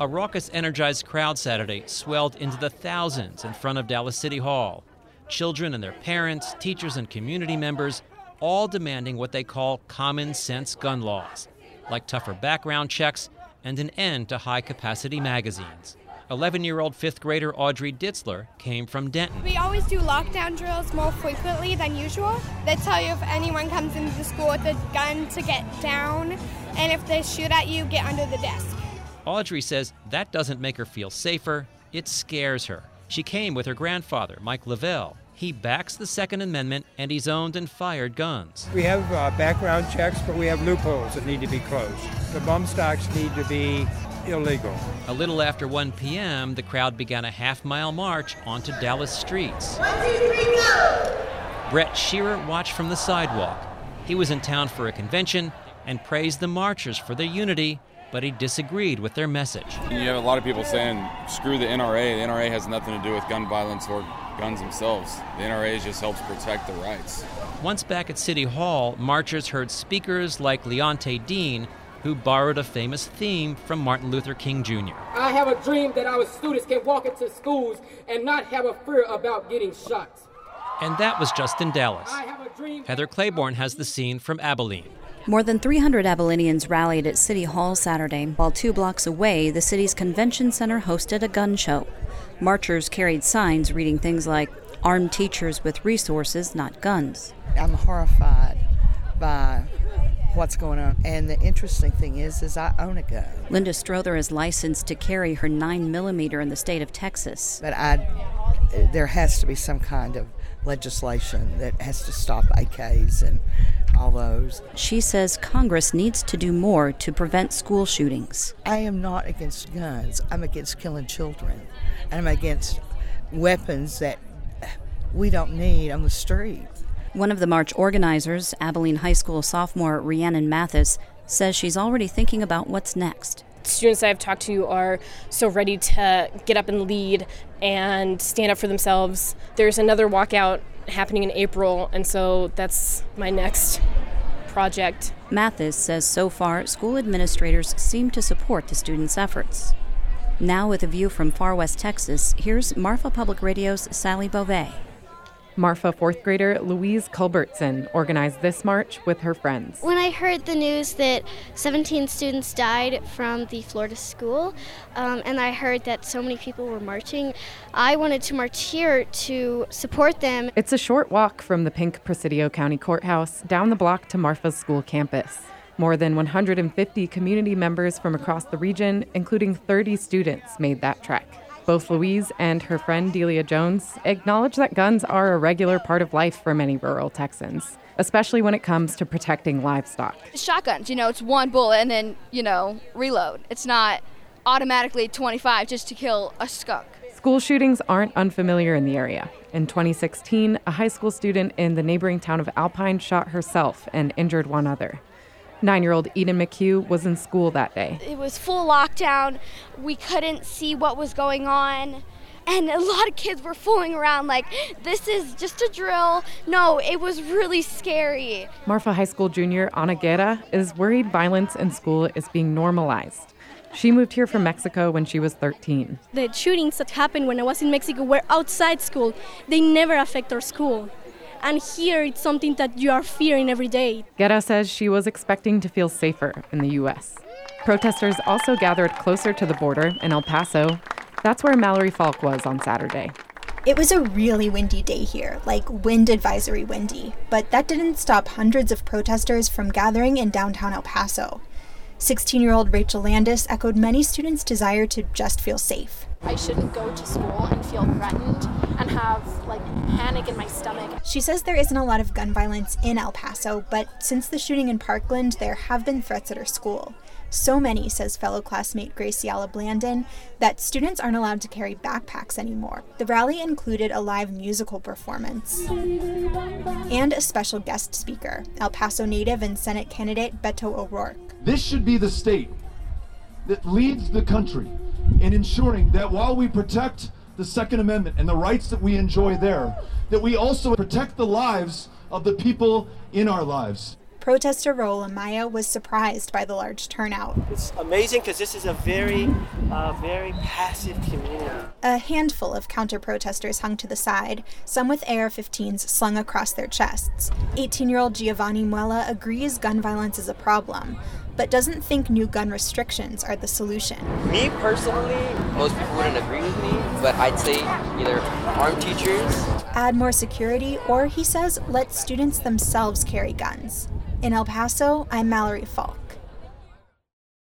A raucous, energized crowd Saturday swelled into the thousands in front of Dallas City Hall. Children and their parents, teachers and community members, all demanding what they call common sense gun laws, like tougher background checks and an end to high-capacity magazines. 11-year-old fifth grader Audrey Ditzler came from Denton. We always do lockdown drills more frequently than usual. They tell you if anyone comes into the school with a gun to get down, and if they shoot at you, get under the desk. Audrey says that doesn't make her feel safer, it scares her. She came with her grandfather, Mike Lavelle. He backs the Second Amendment, and he's owned and fired guns. We have background checks, but we have loopholes that need to be closed. The bump stocks need to be illegal. A little after 1 p.m., the crowd began a half-mile march onto Dallas streets. 1, 2, 3, go! Brett Shearer watched from the sidewalk. He was in town for a convention and praised the marchers for their unity, but he disagreed with their message. You have a lot of people saying, screw the NRA. The NRA has nothing to do with gun violence or guns themselves. The NRA just helps protect the rights. Once back at City Hall, marchers heard speakers like Leonte Dean, who borrowed a famous theme from Martin Luther King Jr. I have a dream that our students can walk into schools and not have a fear about getting shot. And that was just in Dallas. Heather Claiborne has the scene from Abilene. More than 300 Abilenians rallied at City Hall Saturday, while 2 blocks away, the city's convention center hosted a gun show. Marchers carried signs reading things like, "Armed teachers with resources, not guns." I'm horrified by what's going on. And the interesting thing is I own a gun. Linda Strother is licensed to carry her 9mm in the state of Texas. But there has to be some kind of legislation that has to stop AKs and all those. She says Congress needs to do more to prevent school shootings. I am not against guns. I'm against killing children. And I'm against weapons that we don't need on the street. One of the march organizers, Abilene High School sophomore Rhiannon Mathis, says she's already thinking about what's next. Students I've talked to are so ready to get up and lead and stand up for themselves. There's another walkout happening in April, and so that's my next project. Mathis says so far, school administrators seem to support the students' efforts. Now with a view from far west Texas, here's Marfa Public Radio's Sally Beauvais. Marfa fourth grader Louise Culbertson organized this march with her friends. When I heard the news that 17 students died from the Florida school, and I heard that so many people were marching, I wanted to march here to support them. It's a short walk from the pink Presidio County Courthouse down the block to Marfa's school campus. More than 150 community members from across the region, including 30 students, made that trek. Both Louise and her friend Delia Jones acknowledge that guns are a regular part of life for many rural Texans, especially when it comes to protecting livestock. Shotguns, it's one bullet and then, reload. It's not automatically 25 just to kill a skunk. School shootings aren't unfamiliar in the area. In 2016, a high school student in the neighboring town of Alpine shot herself and injured one other. 9-year-old Eden McHugh was in school that day. It was full lockdown. We couldn't see what was going on. And a lot of kids were fooling around like, this is just a drill. No, it was really scary. Marfa High School junior Ana Guerra is worried violence in school is being normalized. She moved here from Mexico when she was 13. The shootings that happened when I was in Mexico were outside school. They never affect our school. And here, it's something that you are fearing every day. Guerra says she was expecting to feel safer in the U.S. Protesters also gathered closer to the border in El Paso. That's where Mallory Falk was on Saturday. It was a really windy day here, like wind advisory windy. But that didn't stop hundreds of protesters from gathering in downtown El Paso. 16-year-old Rachel Landis echoed many students' desire to just feel safe. I shouldn't go to school and feel threatened and have, panic in my stomach. She says there isn't a lot of gun violence in El Paso, but since the shooting in Parkland, there have been threats at her school. So many, says fellow classmate Graciela Blandon, that students aren't allowed to carry backpacks anymore. The rally included a live musical performance and a special guest speaker, El Paso native and Senate candidate Beto O'Rourke. This should be the state that leads the country in ensuring that while we protect the Second Amendment and the rights that we enjoy there, that we also protect the lives of the people in our lives. Protester Raul Amaya was surprised by the large turnout. It's amazing because this is a very passive community. A handful of counter-protesters hung to the side, some with AR-15s slung across their chests. 18-year-old Giovanni Muella agrees gun violence is a problem, but doesn't think new gun restrictions are the solution. Me personally, most people wouldn't agree with me, but I'd say either arm teachers. Add more security, or, he says, let students themselves carry guns. In El Paso, I'm Mallory Falk.